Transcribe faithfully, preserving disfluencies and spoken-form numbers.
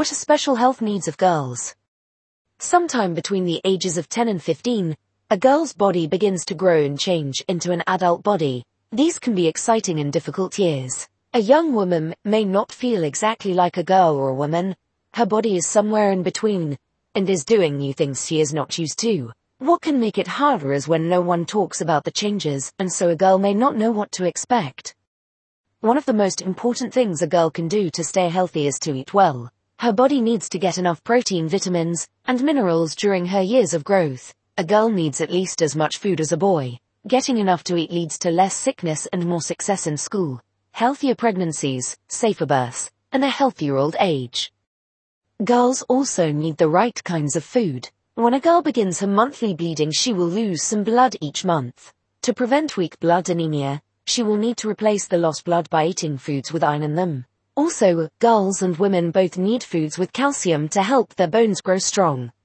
What are special health needs of girls? Sometime between the ages of ten and fifteen, a girl's body begins to grow and change into an adult body. These can be exciting and difficult years. A young woman may not feel exactly like a girl or a woman. Her body is somewhere in between, and is doing new things she is not used to. What can make it harder is when no one talks about the changes, and so a girl may not know what to expect. One of the most important things a girl can do to stay healthy is to eat well. Her body needs to get enough protein, vitamins, and minerals during her years of growth. A girl needs at least as much food as a boy. Getting enough to eat leads to less sickness and more success in school, healthier pregnancies, safer births, and a healthier old age. Girls also need the right kinds of food. When a girl begins her monthly bleeding, she will lose some blood each month. To prevent weak blood anemia, she will need to replace the lost blood by eating foods with iron in them. Also, girls and women both need foods with calcium to help their bones grow strong.